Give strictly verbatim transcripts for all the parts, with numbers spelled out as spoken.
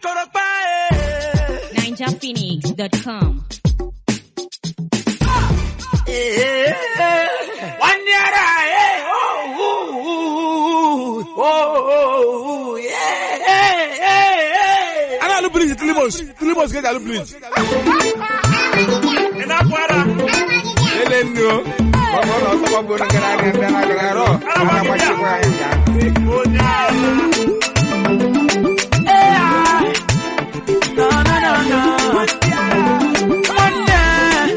ninja phoenix dot com. One year, eh? Oh, oh, oh, yeah, eh, I got please, Tilimos, Tilimos, get a please. And I'm para. Hello, Oh, no, no, no, no. One day,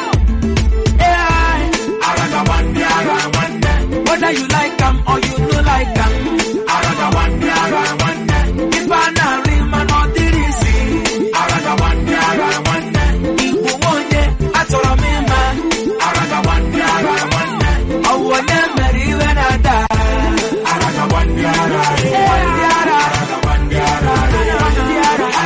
Araga one day, Araga one day. Whether you like them or you no like them, Araga one day, Araga one day. If I not real man or did he see, Araga one day, Araga one day. Ibu one day, I told him man, Araga one day, Araga one day. I want them marry when I die. Araga one day, Araga one day, Araga one day, Araga one day.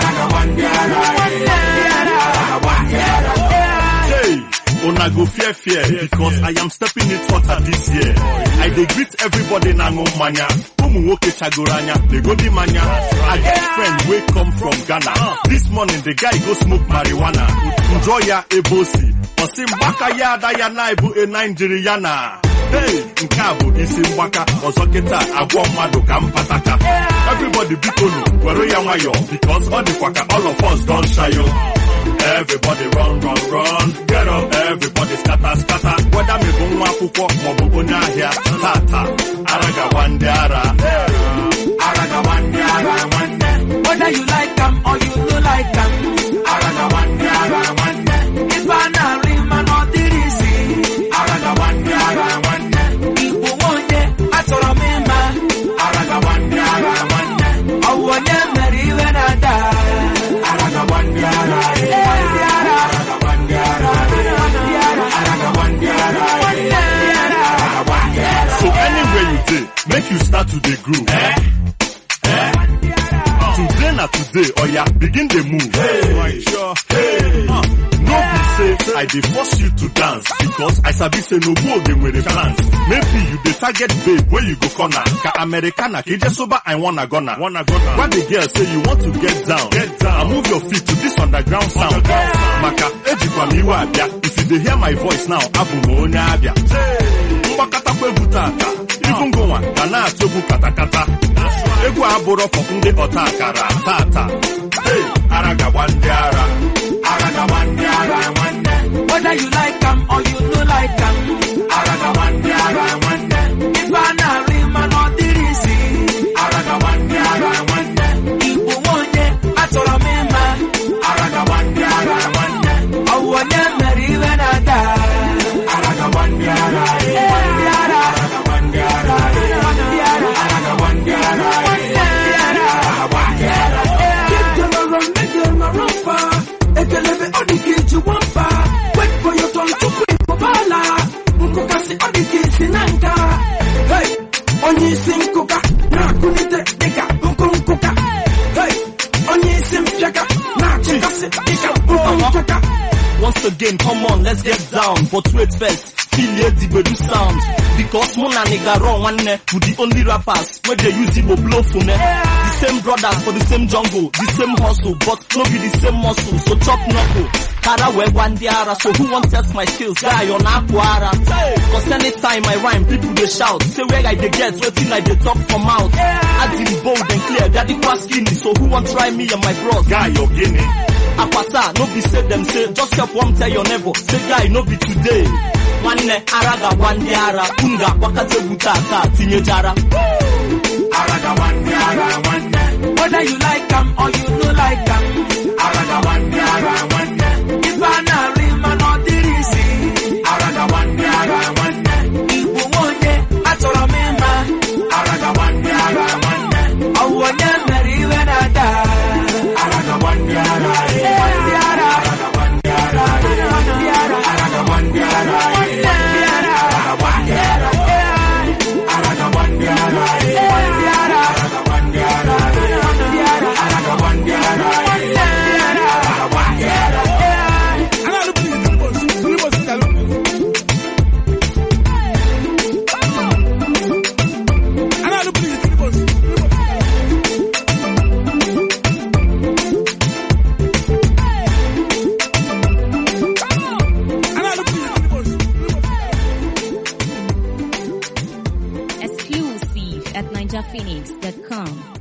Una go fear fear because I am stepping it hotter this year. I dey greet everybody na ngomanya. Umu woke chagoranya, they go di manya. I get friend wey come from Ghana. This morning the guy go smoke marijuana. Enjoy ya ebosi. Osim baka ya da ya na ibu e Nigeriana. Hey, nke a bụ isi mgbaka ọzọ kịta agwọ mmadụ ka mpataka. Everybody bikonu were ya nwayọ because all the kwaka all of us don shayo. Everybody run, run, run, get up, everybody scatter, scatter. Whether me go nwa akwụkwọ maọbụ onye ahịa tata. Araga wande ara. Araga wande ara wande. Whether you like them or you no like them, Araga wande ara wande. If I not real man or did he see, Araga wande ara wande. Ibu wonye atoro me ma, Araga wande ara wande. Awonye meri when I die, Araga wande ara. So anywhere you dey, make you start to dey groove. Eh? Eh? Today na today, oh yeah, begin the move. Hey, sure. Hey. Uh, no be say I dey force you to dance because I sabi say no go dey with the plans. Maybe you dey target babe where you go corner. Ka Americana, ke just sober I wanna gonna. Wanna gonna. When the girl say you want to get down, get down. And move your feet to this underground sound. Underground sound. Maka ejikwa miwa abia. If you dey hear my voice now, abu mo onya abia. Mbakata kwe butata. Even go on, kana atobu kata kata. Egu aburo for nde ota akara tata. Hey, araga wande ara. Araga wande ara wande. Whether you like them or you no like them, Araga wande ara wande. If I not real man or did he see, Araga wande ara wande. Ibu wonye atoro me ma, Araga wande ara wande. Awonye meri when I die, Araga wande ara. Wait for your turn to quit Bala. Mukokasi odiki sinanka. Hey, onyi sinkuka. Na kunite dika mkunkuka. Hey, onyi simpyaka. Na kukasi dika mkunkuka. Once again, come on, let's get down. But wait first. Feel the bedu sound because Mona nigga wrong one with the only rappers where they use it blow for me. The same brothers for the same jungle, the same hustle, but no be the same muscle. So chop knuckle. Kara we one diara, so who wants test my skills? Guy on aquara. Cause anytime I rhyme, people they shout. Say where I they get, waiting like they talk from out. Adding bold and clear, daddy was skinny. So who want try me and my bros? Guy, you're guinea. Akwata, no be say them say, just help one tell your neighbor. Say guy, no be today. One araga one diara, kunga wakate butata, tinye jara. Araga one diara one. Whether you like them or you no like them, Araga one diara one. If I not real man or did he see, Araga one diara one. Ibu wonye atoro me ma, Araga one diara one. Awonye meri when I die, Araga one diara. at ninja phoenix dot com.